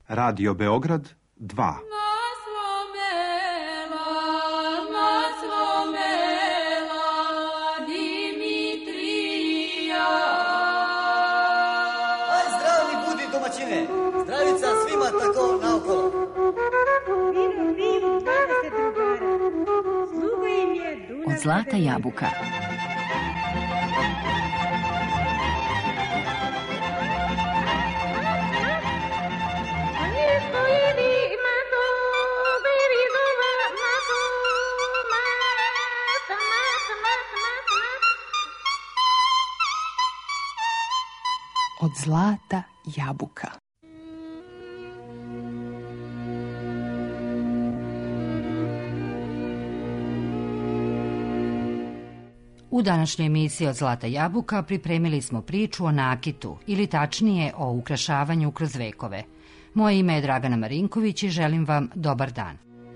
Radio Beograd 2. Zdravica svima tako naokolo. Od zlata jabuka. Od zlata jabuka. U današnjoj emisiji Od zlata jabuka pripremili smo priču o nakitu, ili tačnije o ukrašavanju kroz vekove. Moje ime je Dragana Marinković i želim vam dobar dan.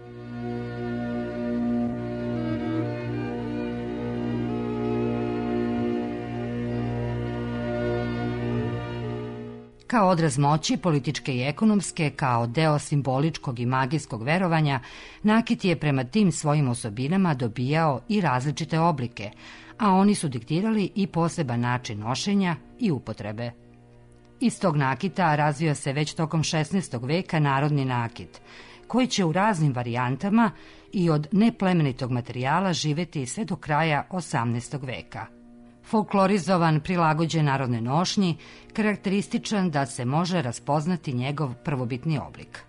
Kao odraz moći, političke i ekonomske, kao deo simboličkog i magijskog verovanja, nakit je prema tim svojim osobinama dobijao i različite oblike, a oni su diktirali i poseban način nošenja i upotrebe. Iz tog nakita razvio se već tokom 16. veka narodni nakit, koji će u raznim varijantama i od neplemenitog materijala živeti sve do kraja 18. veka. Folklorizovan, prilagođen narodnoj nošnji, karakterističan da se može raspoznati njegov prvobitni oblik.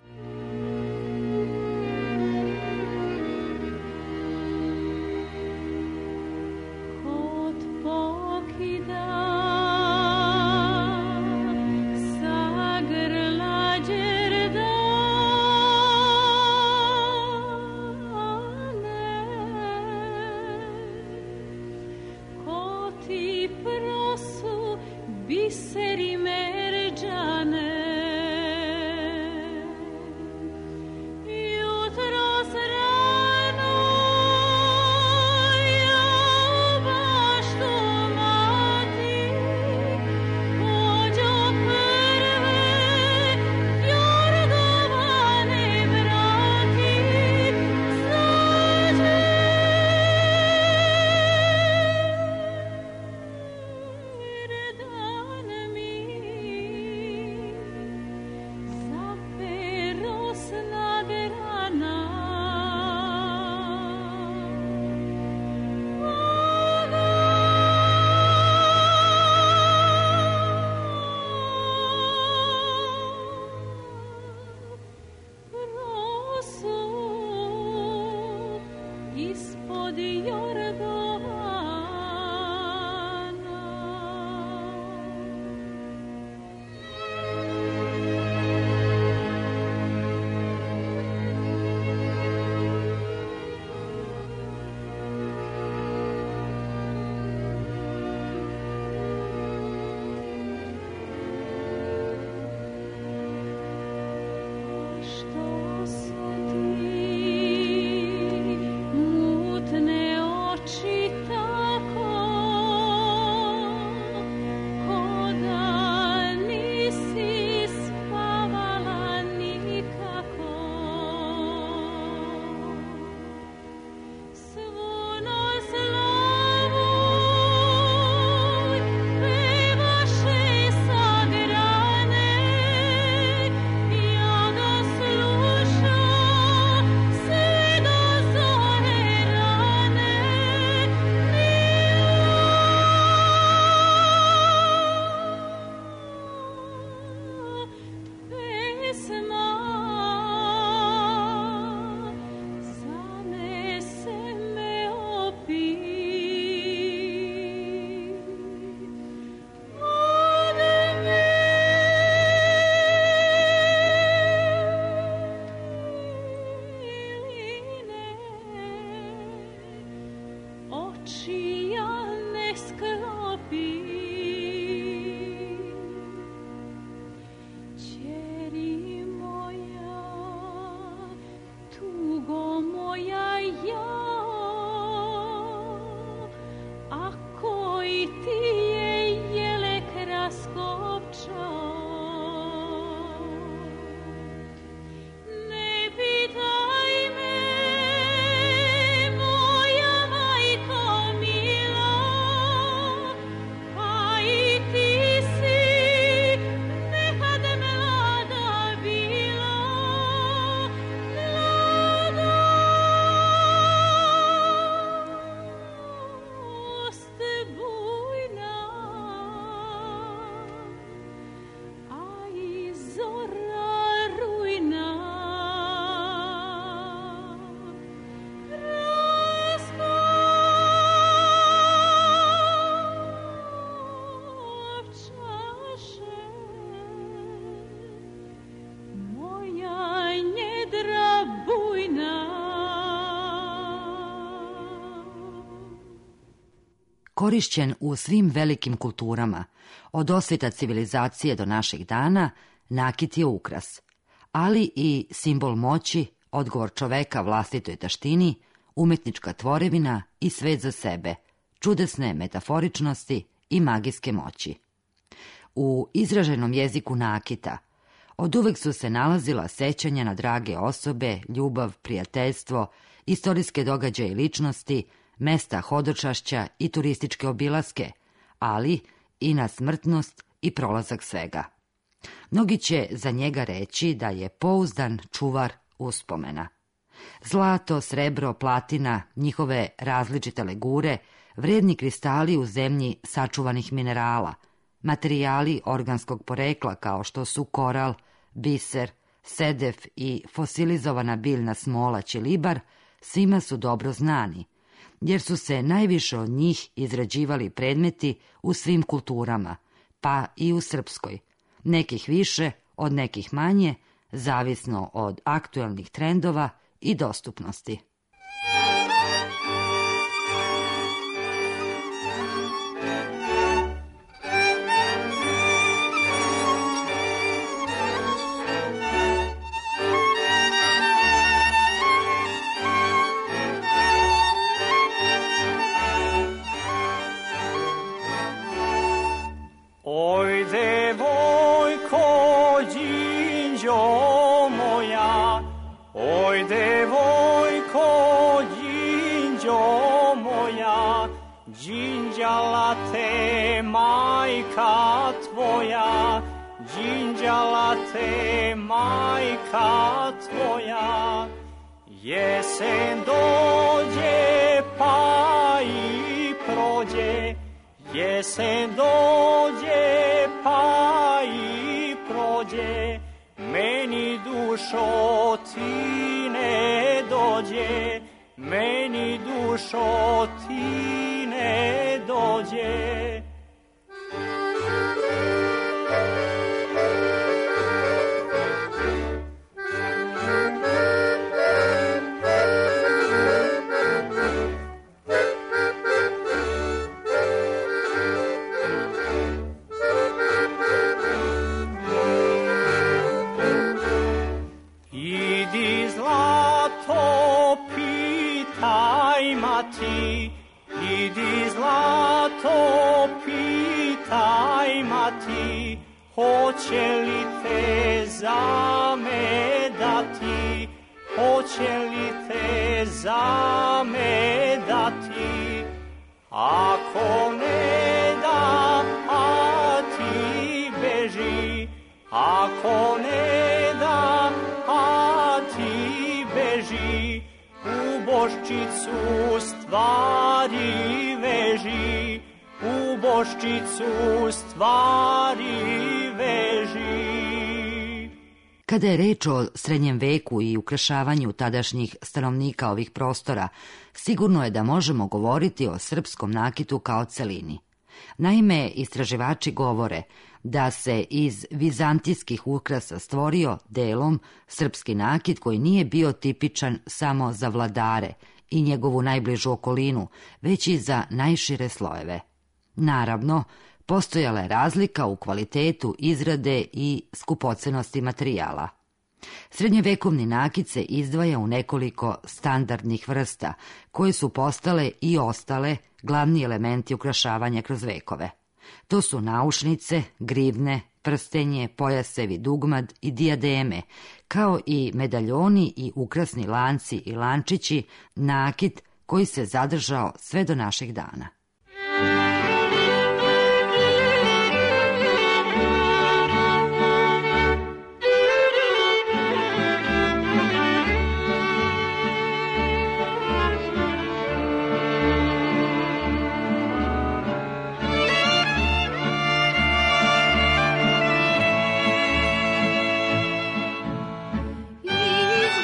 Biseri merđane Što su ti mutne korišćen u svim velikim kulturama, od osvita civilizacije do naših dana, nakit je ukras, ali i simbol moći, odgovor čoveka vlastitoj taštini, umetnička tvorevina i svet za sebe, čudesne metaforičnosti i magijske moći. U izraženom jeziku nakita oduvek su se nalazila sećanja na drage osobe, ljubav, prijateljstvo, istorijske događaje i ličnosti, mesta hodočašća i turističke obilaske, ali i na smrtnost i prolazak svega. Mnogi će za njega reći da je pouzdan čuvar uspomena. Zlato, srebro, platina, njihove različite legure, vredni kristali u zemlji sačuvanih minerala, materijali organskog porekla kao što su koral, biser, sedef i fosilizovana biljna smola ćelibar, svima su dobro znani, jer su se najviše od njih izrađivali predmeti u svim kulturama, pa i u srpskoj, nekih više, od nekih manje, zavisno od aktuelnih trendova i dostupnosti. Oj, devojko, đinđo moja, oj, devojko, đinđo moja, đinđala te majka tvoja, đinđala te majka tvoja. Jesen dođe pa i prođe, jesen dođe pa i prođe, meni dušo ti ne dođe, meni dušo ti ne dođe. Idi zlato, pitaj mati, hoće li te za me dati, hoće li te za me dati. Ako ne da, a ti beži, ako ne da, a ti beži, u boščicu stvari veži, u boščicu stvari veži. Kada je reč o srednjem veku i ukrašavanju tadašnjih stanovnika ovih prostora, sigurno je da možemo govoriti o srpskom nakitu kao celini. Naime, istraživači govore da se iz vizantijskih ukrasa stvorio delom srpski nakit koji nije bio tipičan samo za vladare i njegovu najbližu okolinu, već i za najšire slojeve. Naravno, postojala je razlika u kvalitetu izrade i skupocenosti materijala. Srednjevekovni nakit se izdvaja u nekoliko standardnih vrsta, koje su postale i ostale glavni elementi ukrašavanja kroz vekove. To su naušnice, grivne, prstenje, pojasevi, dugmad i dijademe, kao i medaljoni i ukrasni lanci i lančići, nakit koji se zadržao sve do naših dana.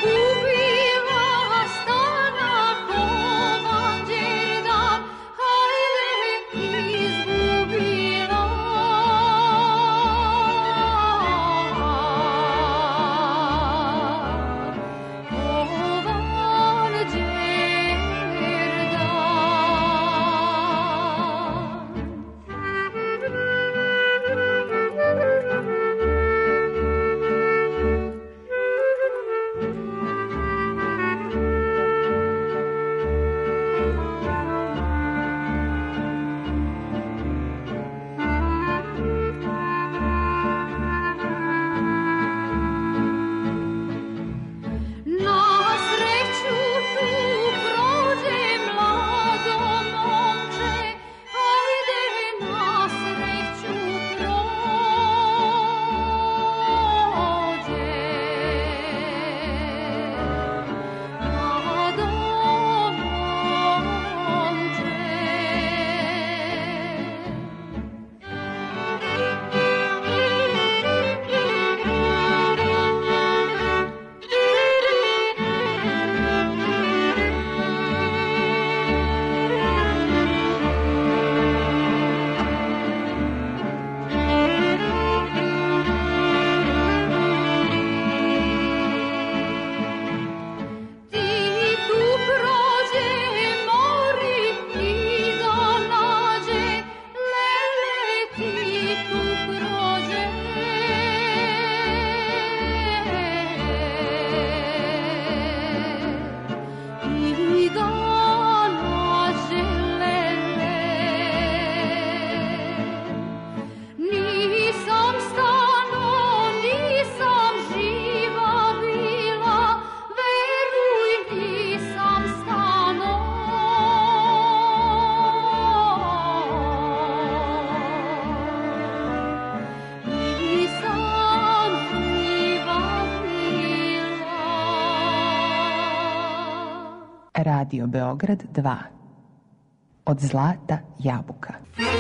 Izgubila stana komanđer dan, aj Radio Beograd 2. Od zlata jabuka.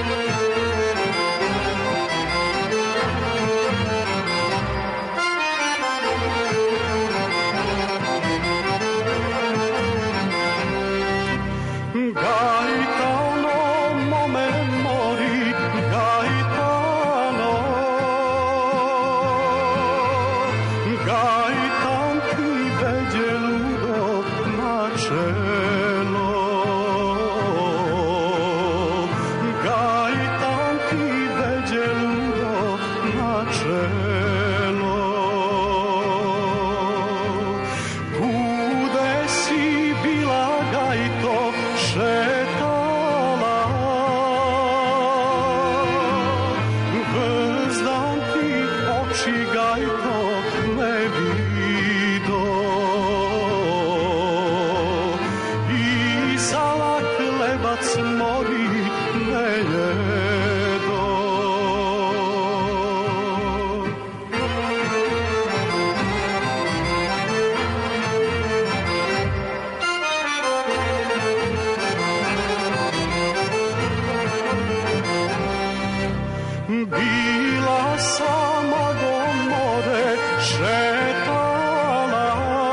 Bila sama do more šetala,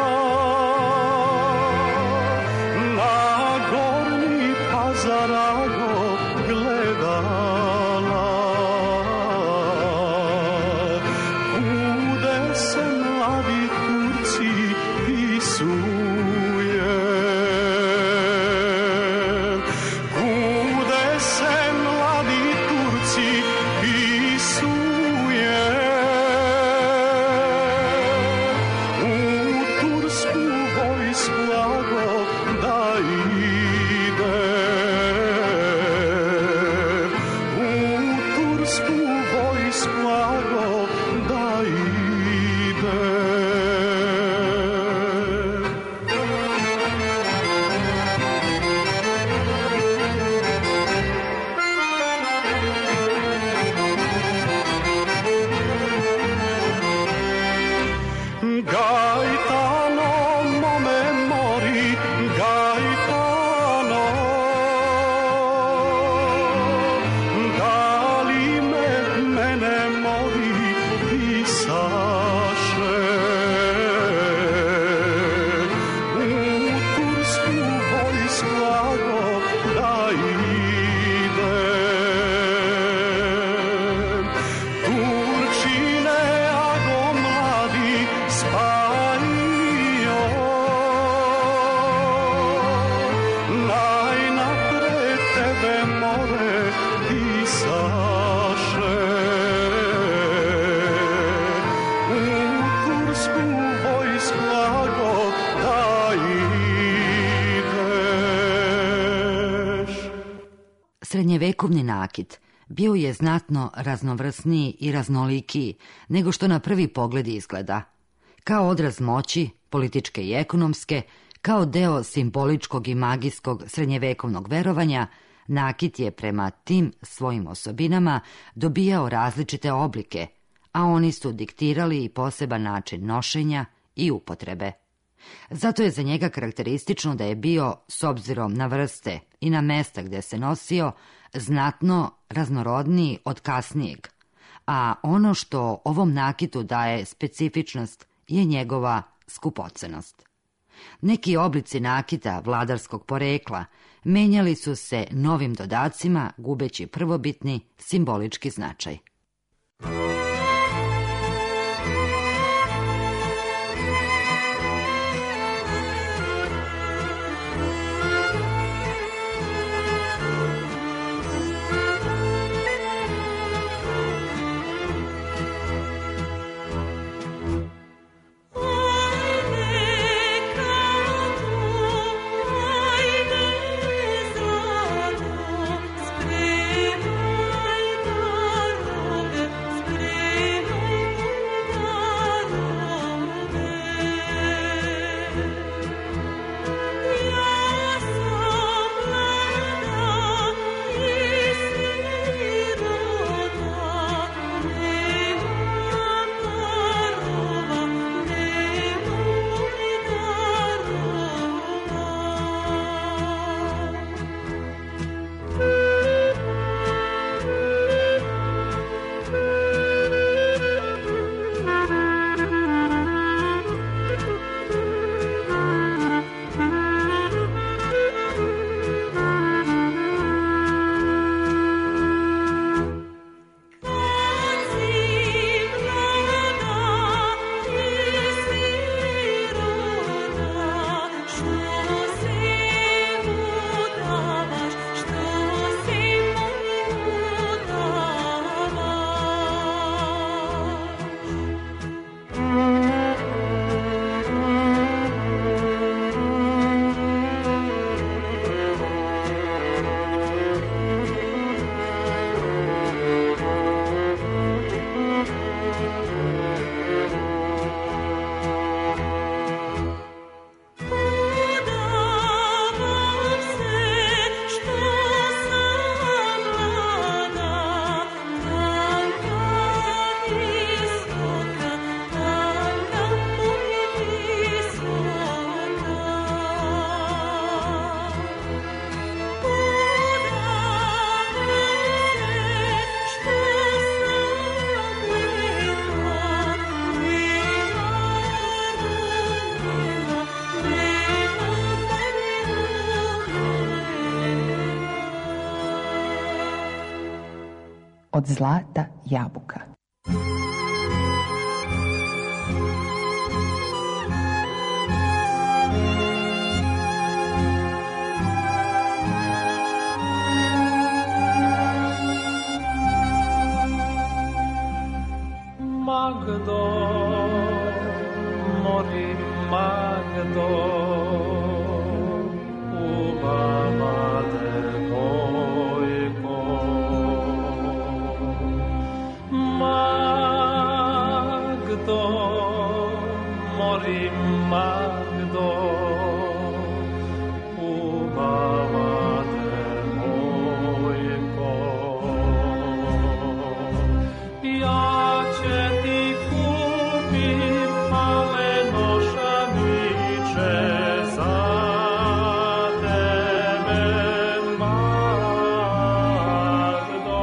na Gornji Pazarago gledala, kude se mladi Turci pisuje, kude se mladi Turci pisuje, u tursku vojsku lago da ide, u tursku vojsku lago da ide. Gaetano, mome mori, Gaetano, da li mene mori pisaše, u tursku vojsku lago da ide. Turčine, ago mladi, spajio, najnapred tebe more pisaše, u tursku vojsku lago da ideš. Srednjevekovni nakit bio je znatno raznovrsniji i raznolikiji nego što na prvi pogled izgleda. Kao odraz moći, političke i ekonomske, kao deo simboličkog i magijskog srednjevekovnog verovanja, nakit je prema tim svojim osobinama dobijao različite oblike, a oni su diktirali i poseban način nošenja i upotrebe. Zato je za njega karakteristično da je bio, s obzirom na vrste i na mesta gde se nosio, znatno raznorodniji od kasnijeg, a ono što ovom nakitu daje specifičnost je njegova skupocenost. Neki oblici nakita vladarskog porekla menjali su se novim dodacima, gubeći prvobitni simbolički značaj. Spremaj darove, spremaj od zlata jabuka. Magdo, mori Magdo, uva devojko. Magdo, mori Magdo, uva devojko. Ja će ti kupim maleno šamiće za tebe, Magdo.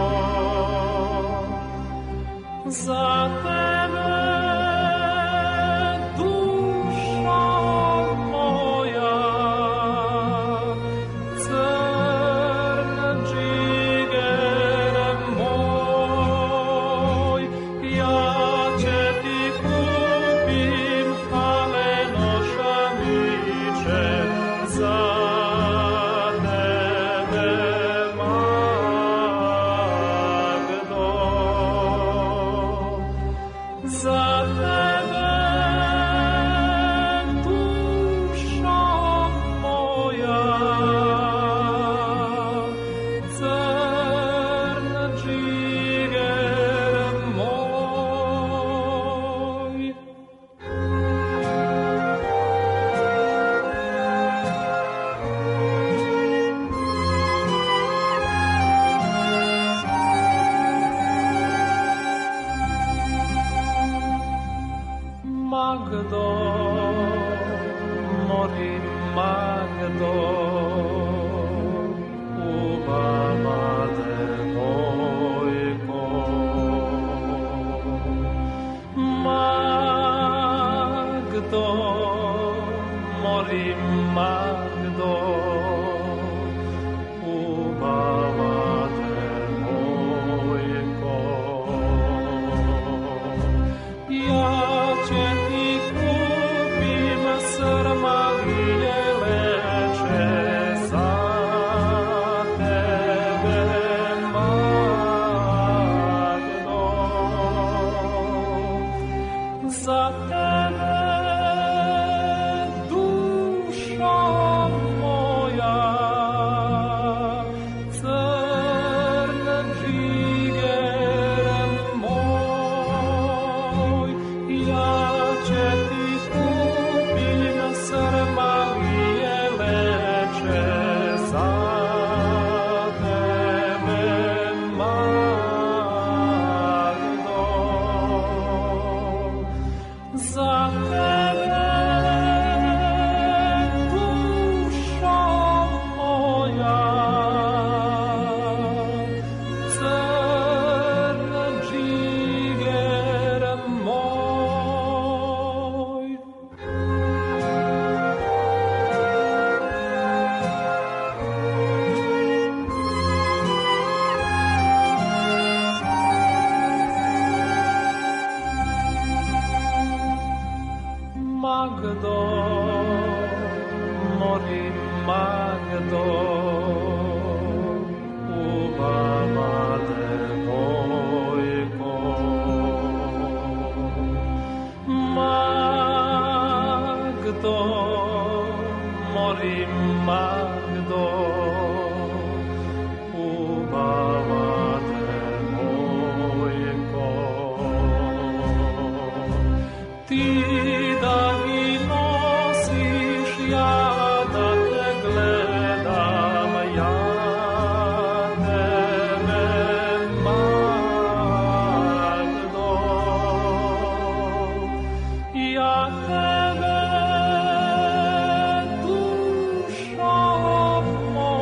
Za tebe, duša moja, crna džiger moj. Ja će ti kupim maleno šamiće za tebe, Magdo. Za tebe, duša moja, crna džiger moj. Magdo, mori Magdo, uva devojko. Magdo, mori Magdo, uva devojko. Ja će ti kupim srmavije leče za tebe, Magdo. Za tebe, duša moja, crna džiger moj. Ja će ti kupim srmavije leče za tebe, Magdo. Za tebe, duša moja, crna džiger moj. Magdo, mori Magdo, uva devojko. Magdo, mori Magdo, uva devojko. Ti da mi nosiš, ja da te gledam, ja tebe, Magdo. Ja tebe, duša moja,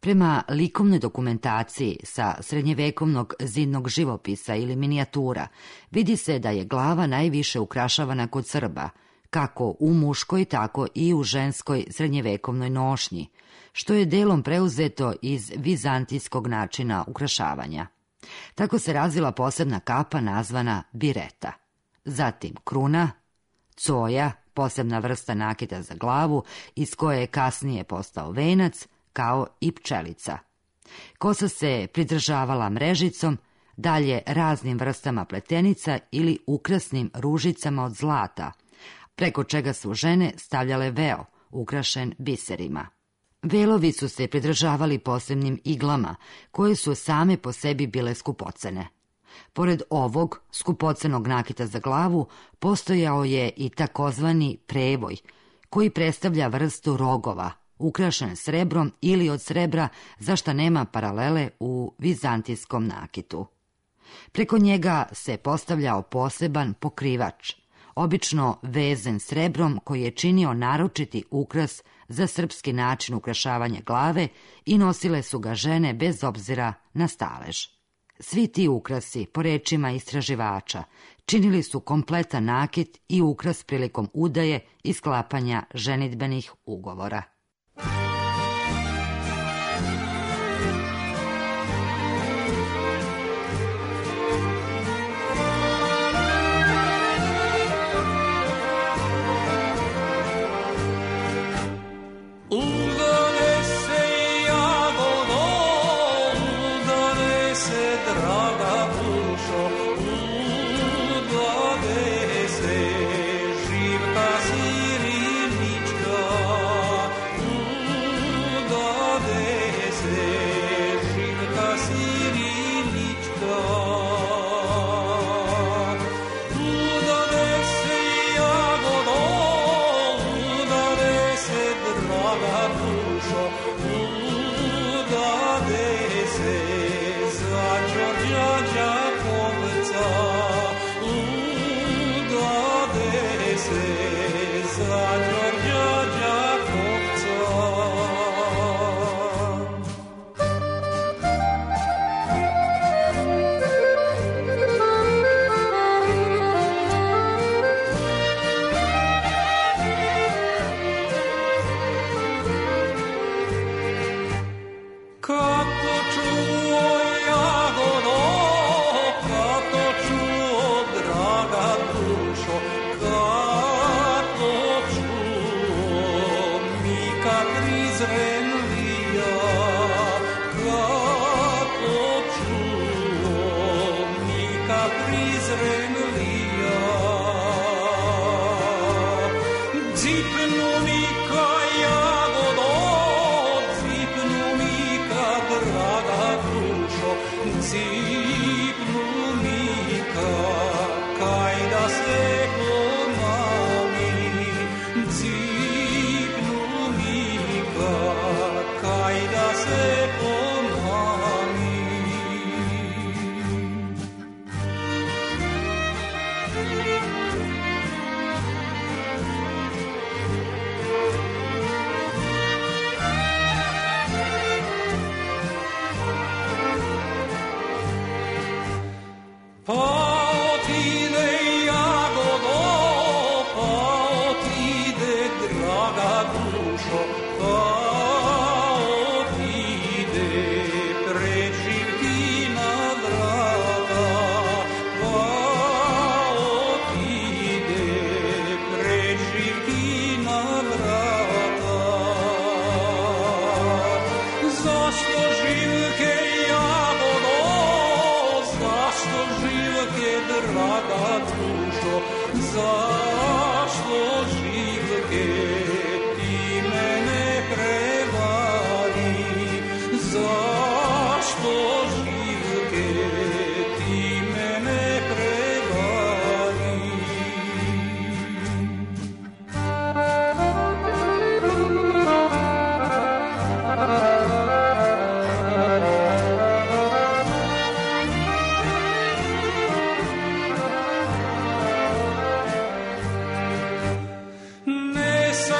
Prema likovnoj dokumentaciji sa srednjevekovnog zidnog živopisa ili minijatura vidi se da je glava najviše ukrašavana kod Srba, kako u muškoj, tako i u ženskoj srednjevekovnoj nošnji, što je delom preuzeto iz vizantijskog načina ukrašavanja. Tako se razvila posebna kapa nazvana bireta. Zatim kruna, coja, posebna vrsta nakita za glavu, iz koje je kasnije postao venac, kao i pčelica. Kosa se pridržavala mrežicom, dalje raznim vrstama pletenica ili ukrasnim ružicama od zlata, preko čega su žene stavljale veo, ukrašen biserima. Velovi su se pridržavali posebnim iglama, koje su same po sebi bile skupocene. Pored ovog skupocenog nakita za glavu, postojao je i takozvani prevoj, koji predstavlja vrstu rogova, ukrašen srebrom ili od srebra, za šta nema paralele u vizantijskom nakitu. Preko njega se postavljao poseban pokrivač, obično vezen srebrom, koji je činio naročiti ukras za srpski način ukrašavanja glave i nosile su ga žene bez obzira na stalež. Svi ti ukrasi, po rečima istraživača, činili su kompletan nakit i ukras prilikom udaje i sklapanja ženidbenih ugovora. Ne sa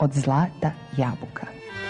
od zlata jabuka.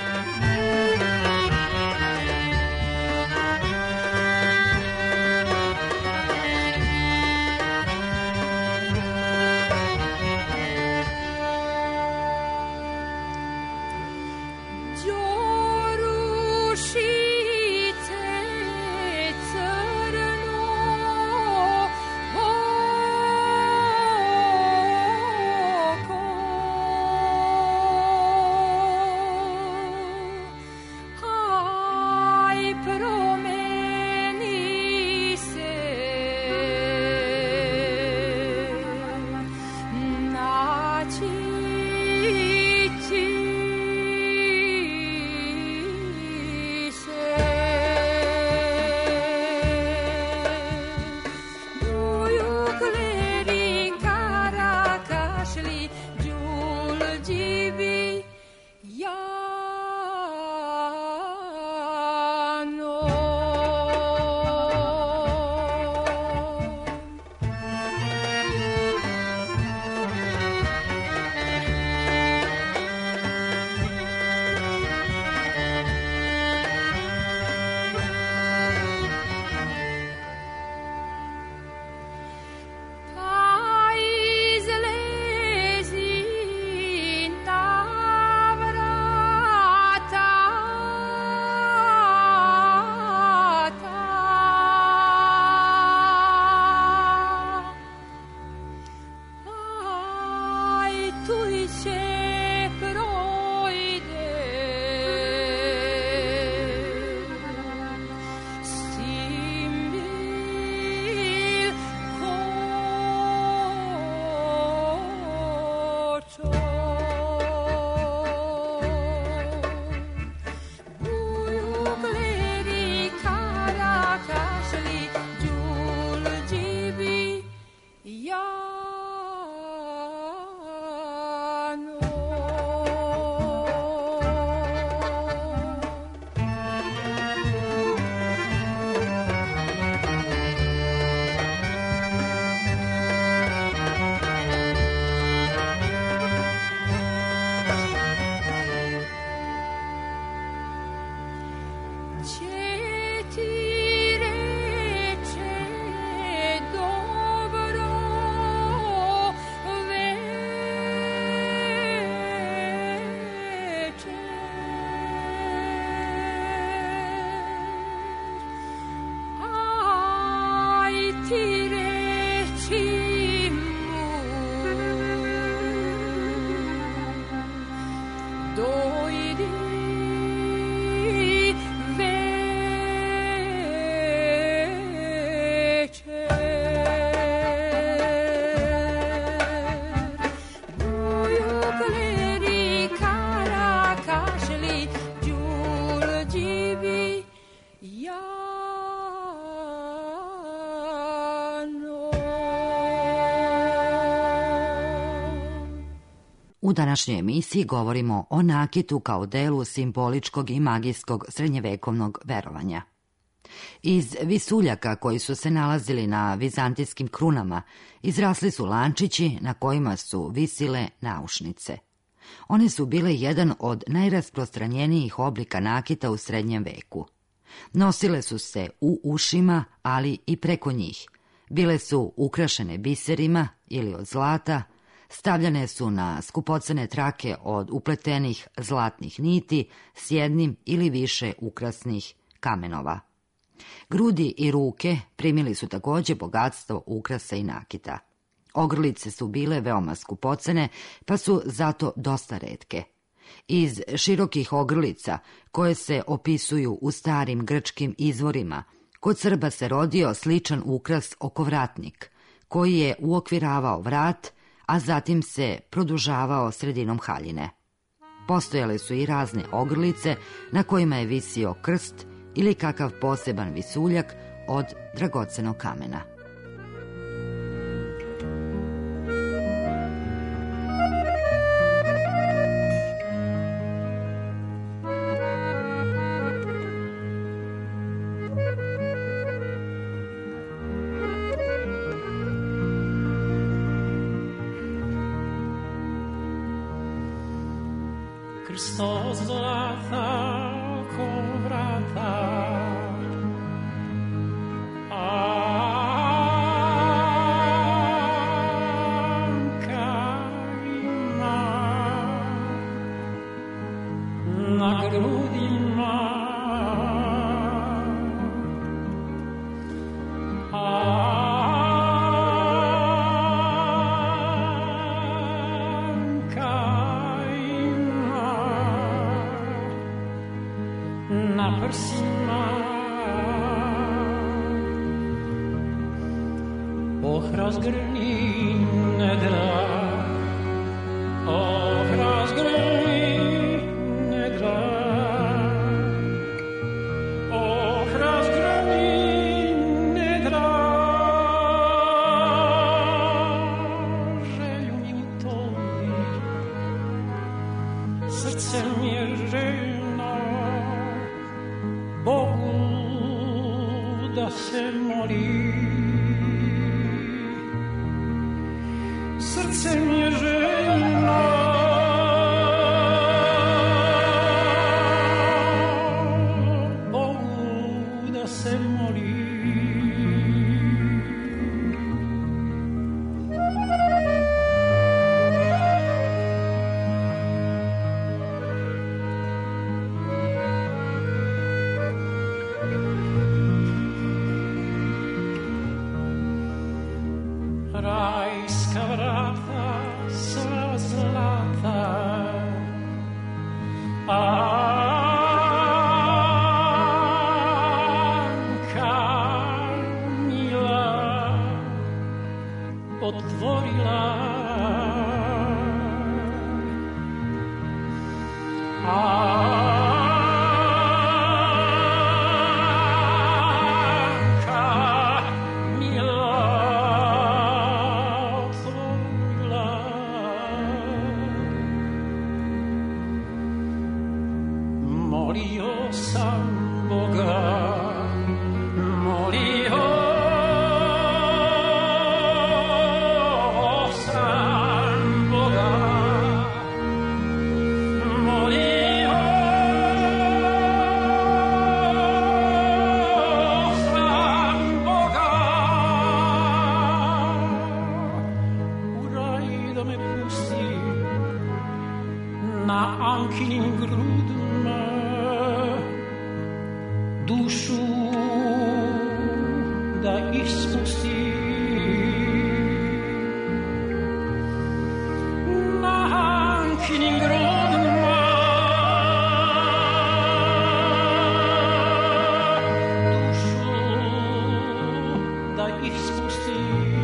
U današnjoj emisiji govorimo o nakitu kao delu simboličkog i magijskog srednjevekovnog verovanja. Iz visuljaka koji su se nalazili na vizantijskim krunama izrasli su lančići na kojima su visile naušnice. One su bile jedan od najrasprostranjenijih oblika nakita u srednjem veku. Nosile su se u ušima, ali i preko njih. Bile su ukrašene biserima ili od zlata, stavljane su na skupocene trake od upletenih zlatnih niti s jednim ili više ukrasnih kamenova. Grudi i ruke primili su također bogatstvo ukrasa i nakita. Ogrlice su bile veoma skupocene, pa su zato dosta retke. Iz širokih ogrlica, koje se opisuju u starim grčkim izvorima, kod Srba se rodio sličan ukras okovratnik, koji je uokviravao vrat, a zatim se produžavao sredinom haljine. Postojale su i razne ogrlice na kojima je visio krst ili kakav poseban visuljak od dragocenog kamena. Krsto zlata ko vratar. Anka ima na grudima, na prsima, razgrni nedra, razgrni nedra, razgrni nedra, želju mi utopi, srce mi je željno Bogu da se moli. Srce mi je željno Bogu da se moli. Rajska vrata sva zlata, Anka mila otvorila, molio sam Boga, molio sam Boga, molio sam Boga, u raj da me pusti na Ankinim grudima, dušu da ispusti na Ankinim grudima, dušu da ispusti.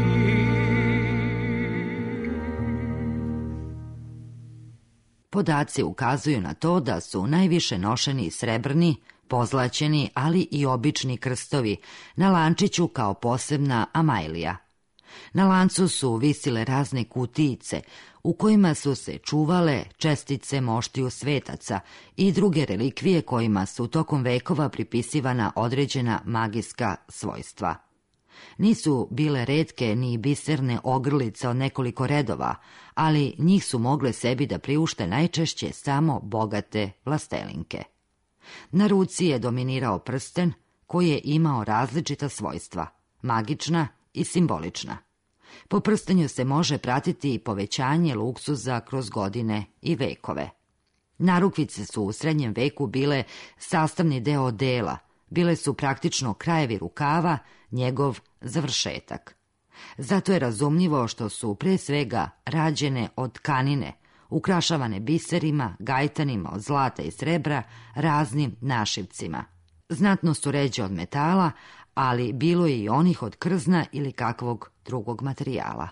Podaci ukazuju na to da su najviše nošeni srebrni, pozlaćeni, ali i obični krstovi na lančiću kao posebna amajlija. Na lancu su visile razne kutijice u kojima su se čuvale čestice moštiju svetaca i druge relikvije kojima su tokom vekova pripisivana određena magijska svojstva. Nisu bile retke ni biserne ogrlice od nekoliko redova, ali njih su mogle sebi da priušte najčešće samo bogate vlastelinke. Na ruci je dominirao prsten koji je imao različita svojstva, magična i simbolična. Po prstenju se može pratiti i povećanje luksuza kroz godine i vekove. Narukvice su u srednjem veku bile sastavni deo odela, bile su praktično krajevi rukava, njegov završetak. Zato je razumljivo što su pre svega rađene od tkanine, ukrašavane biserima, gajtanima od zlata i srebra, raznim našivcima. Znatno su ređe od metala, ali bilo je i onih od krzna ili kakvog drugog materijala.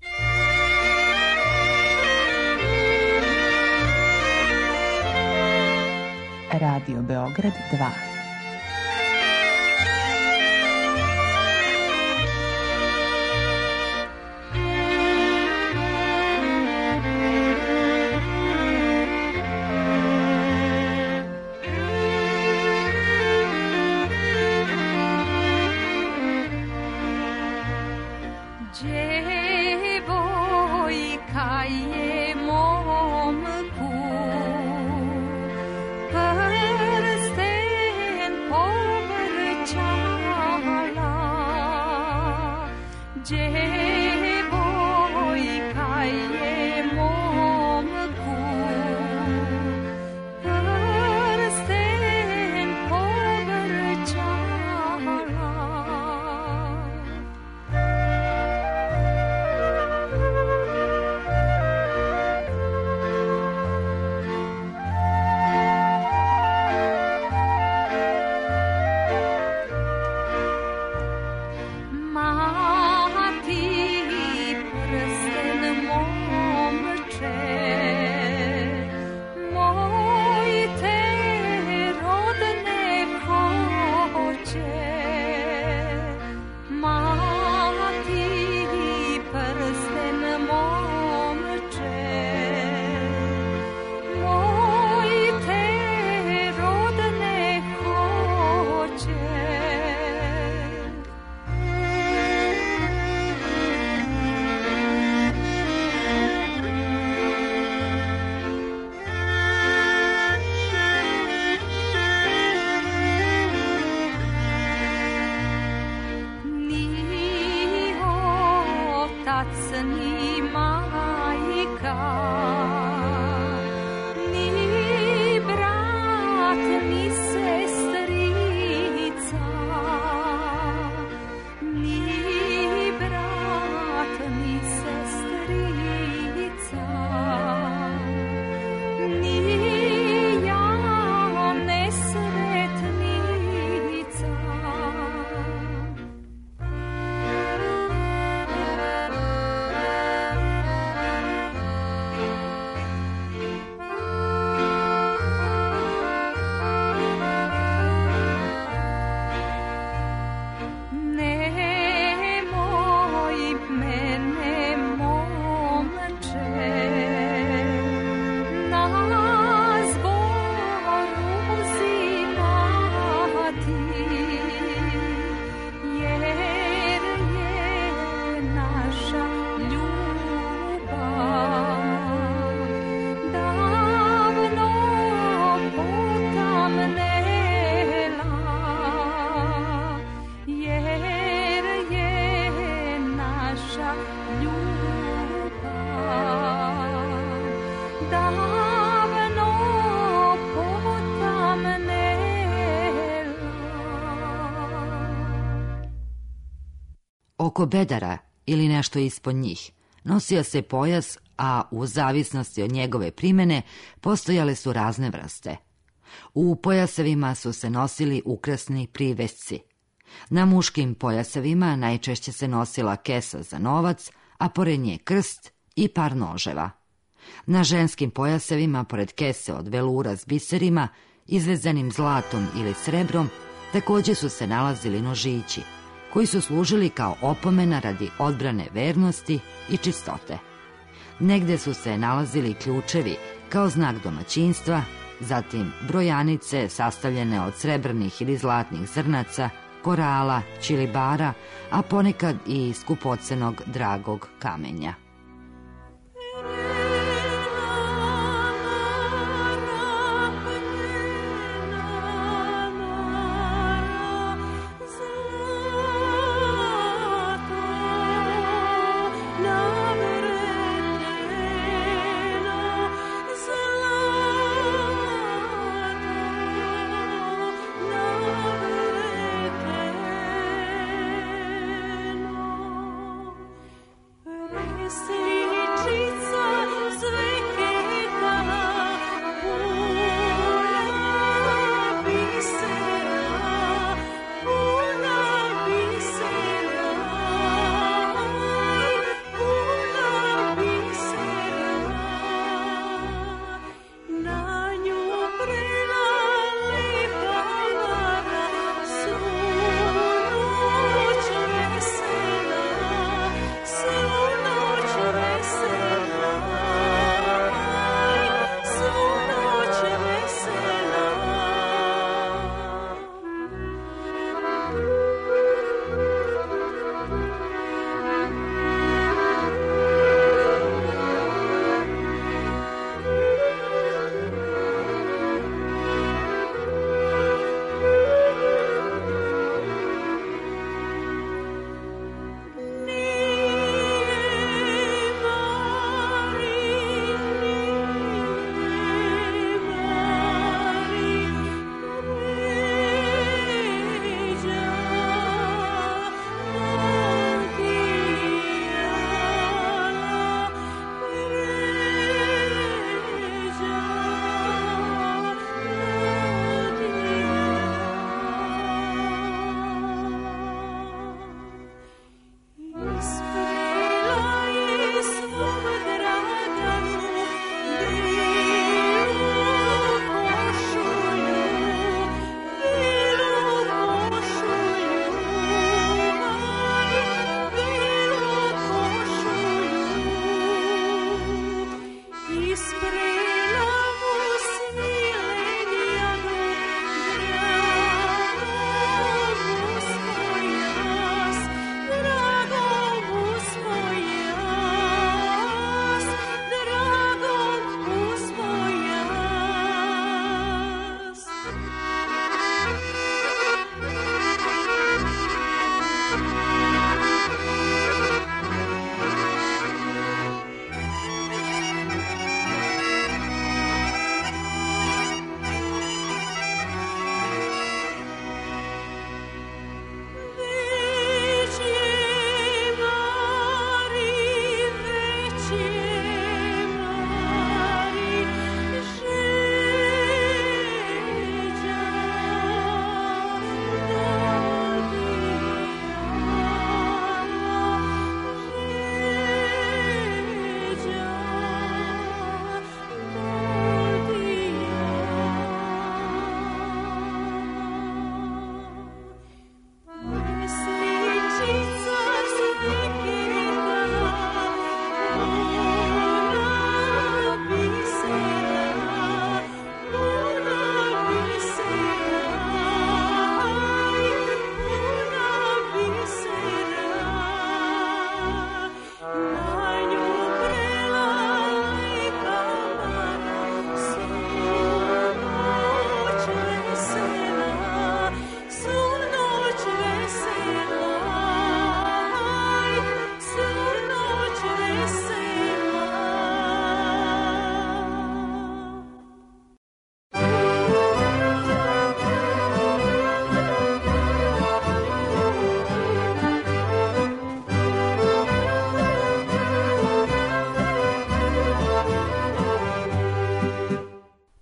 Radio Beograd 2. Djevojka je momku Djevojka je momku prsten povrćala. Ni majka, ni brat, ni sestrica, ni brat, ni sestrica, ni ja nesretnica. Oko bedara ili nešto ispod njih nosio se pojas, a u zavisnosti od njegove primene postojale su razne vrste. U pojasevima su se nosili ukrasni privesci. Na muškim pojasevima najčešće se nosila kesa za novac, a pored nje krst i par noževa. Na ženskim pojasevima, pored kese od velura s biserima, izvezanim zlatom ili srebrom, također su se nalazili nožići, koji su služili kao opomena radi odbrane vernosti i čistote. Negde su se nalazili ključevi kao znak domaćinstva, zatim brojanice sastavljene od srebrnih ili zlatnih zrnaca, korala, čilibara, a ponekad i skupocenog dragog kamenja. Is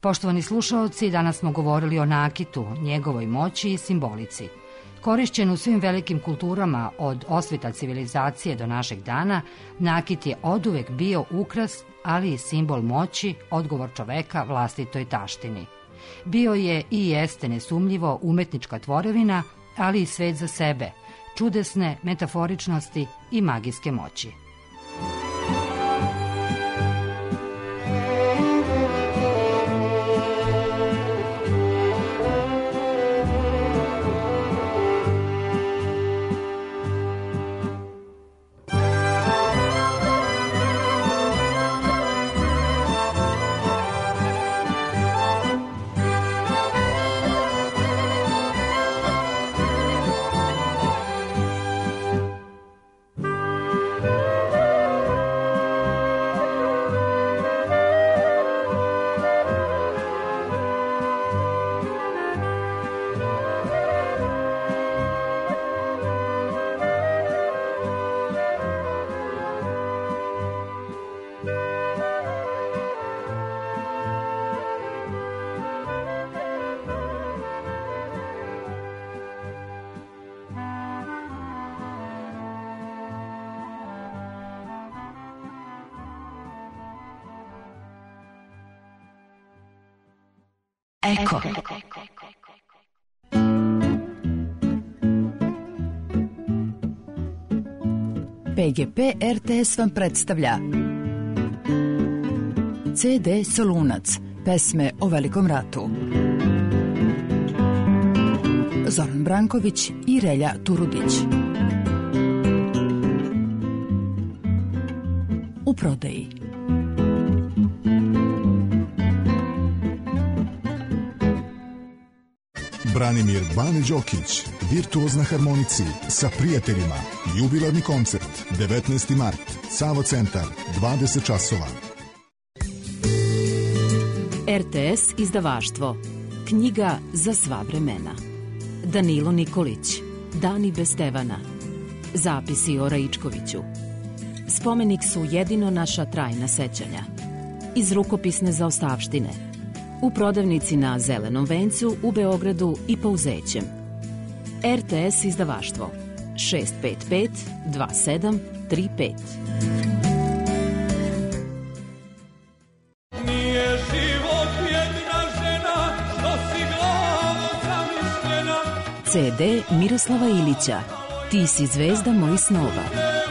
Poštovani slušaoci, danas smo govorili o nakitu, njegovoj moći i simbolici. Korišćen u svim velikim kulturama od osvita civilizacije do našeg dana, nakit je oduvek bio ukras, ali i simbol moći, odgovor čoveka vlastitoj taštini. Bio je i jeste nesumnjivo umetnička tvorevina, ali i svet za sebe, čudesne metaforičnosti i magijske moći. Eko. PGP RTS vam predstavlja CD Solunac, pesme o Velikom ratu. Zoran Branković i Relja Turudić. U prodaji. Branimir Bane Đokić, virtuoz na harmonici, sa prijateljima, jubilarni koncert, 19. mart, Savo centar, 20 časova. RTS izdavaštvo. Knjiga za sva vremena. Danilo Nikolić, Dani bez Stevana. Zapisi o Raičkoviću. Spomenik su jedino naša trajna sećanja. Iz rukopisne zaostavštine. U prodavnici na Zelenom vencu u Beogradu i Pauzećem. RTS izdavaštvo 655 2735. Nije život jedna žena, nosi glavu zamišljena. CD Miroslava Ilića. Ti si zvezda mojih snova.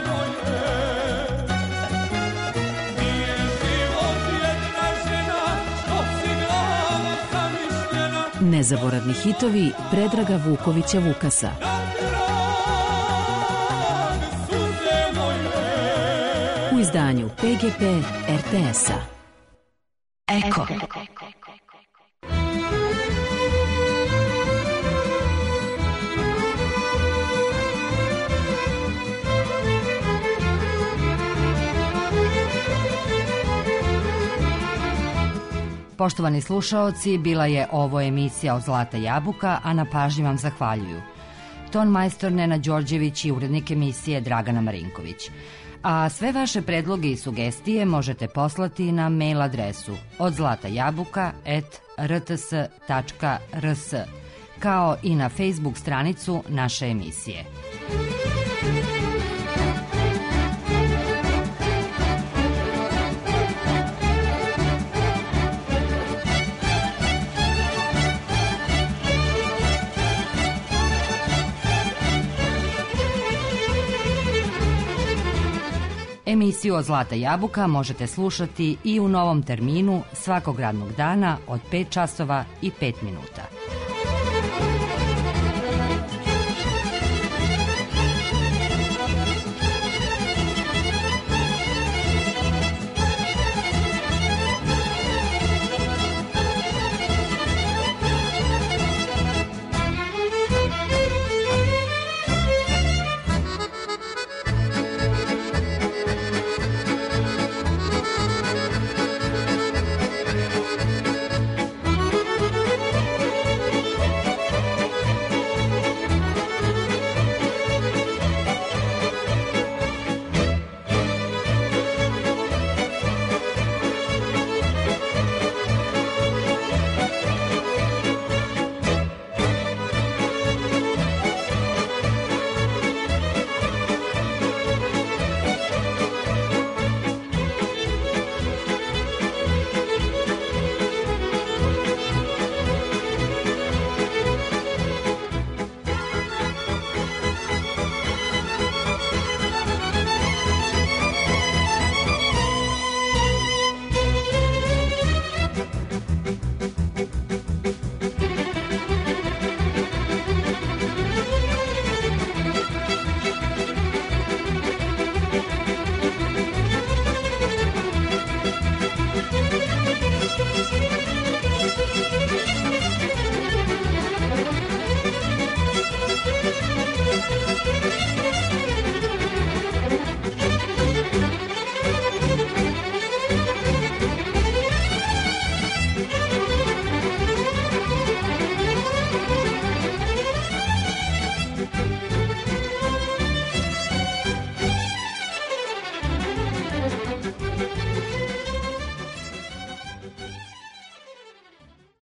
Nezaboravni hitovi Predraga Vukovića Vukasa. U izdanju PGP RTS-a. Eko. Poštovani slušaoci, bila je ovo emisija od Zlata jabuka, a na pažnji vam zahvaljuju ton majstor Nena Đorđević i urednik emisije Dragana Marinković. A sve vaše predloge i sugestije možete poslati na mail adresu odzlatajabuka@rts.rs, kao i na Facebook stranicu naše emisije. Emisiju od Zlata jabuka možete slušati i u novom terminu svakog radnog dana od 5 časova i 5 minuta.